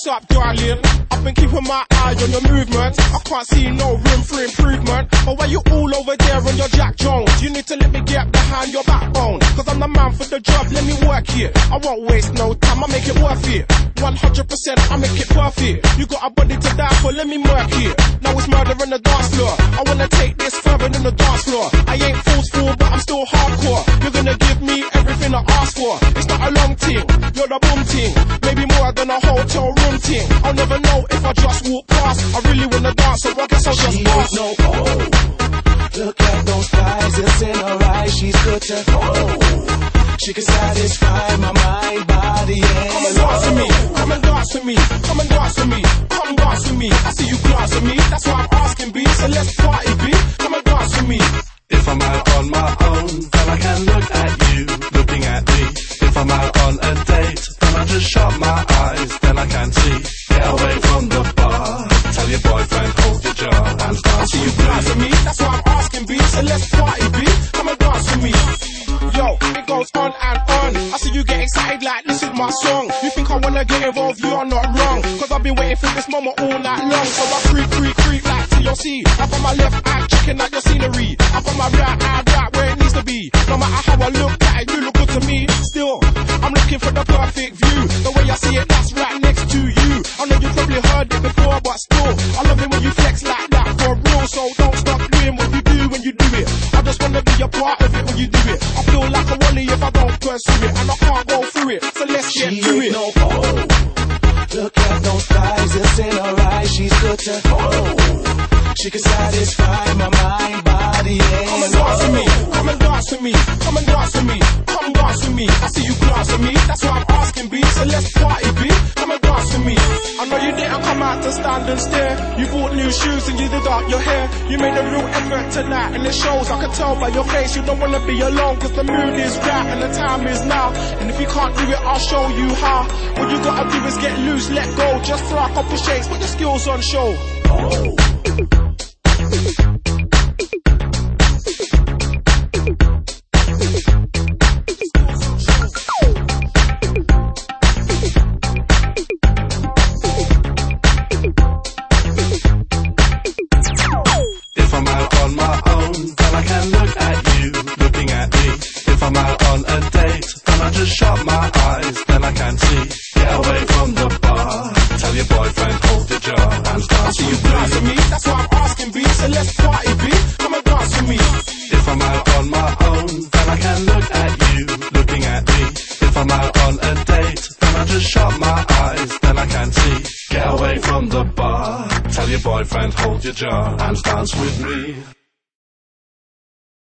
up, darling? I've been keeping my eye on your movements. I can't see no room for improvement. But why you all over there on your Jack Jones? You need to let me get behind your backbone. Cause I'm the man for the job, let me work here. I won't waste no time, I make it worth it. 100% I make it perfect. You got a body to die for, let me murk it. Now it's murder on the dance floor. I wanna take this further than the dance floor. I ain't forceful, but I'm still hardcore. You're gonna give me everything I ask for. It's not a long thing, you're the boom ting. Maybe more than a hotel room ting. I'll never know if I just walk past. I really wanna dance, so I guess I'll just pass. No, look at those thighs, it's in her eyes. She's good to go. She can satisfy my mind, body, and come and dance with me, come and dance with me, come and dance with me, come dance with me. I see you glance at me, that's why I'm asking, B. So let's party, B. Come and dance with me. If I'm out on my own, then I can look at you, looking at me. If I'm out on a date, then I just shut my eyes, then I can see. Get away from the bar, tell your boyfriend, hold your jaw, and dance. I see you glance at me, that's why I'm asking, B. So let's party, B. Come and dance with me. Yo, it goes on and on. I see you get excited like this is my song. You think I wanna get involved, you are not wrong. Cause I've been waiting for this moment all night long. So I creep like TLC. Up on my left eye, checking out your scenery. Up on my right eye, right where it needs to be. No matter how I look at it, you look good to me. Still, I'm looking for the perfect view. The way I see it, that's right next to you. I know you probably heard it before, but still, I love it when you flex like that for real. So don't stop doing what you do when you do it. I just wanna be a part of it when you do it. I feel like a wally if I don't pursue it, and I can't go through it, so let's get to it. No, look at those thighs, it's in her eyes. She's good to go. She can satisfy my mind, body, and come and dance with me, come and dance with me, come and dance with me, come dance with me. I see you glance at me, that's why I'm asking, B. So let's party, B. Come and dance with me. I know you didn't come out to stand and stare. You bought new shoes and you did up your hair. You made a real effort tonight, and it shows. I can tell by your face you don't wanna be alone, cause the mood is right and the time is now. And if you can't do it, I'll show you how. What you gotta do is get loose, let go. Just fly a couple shakes, put your skills on show. If I'm out on my own, then I can look at you, looking at me. If I'm out on a date, then I just shut my eyes, then I can see. Get away from the bar, tell your boyfriend, hold your jaw, and dance. I see you glance at me, that's why I'm asking, B. So let's party, B. Come and dance with me. If I'm out on my own, then I can look at you, looking at me. If I'm out on a date, then I just shut my eyes, then I can see. Get away from the bar, tell your boyfriend, hold your jaw, and dance with me.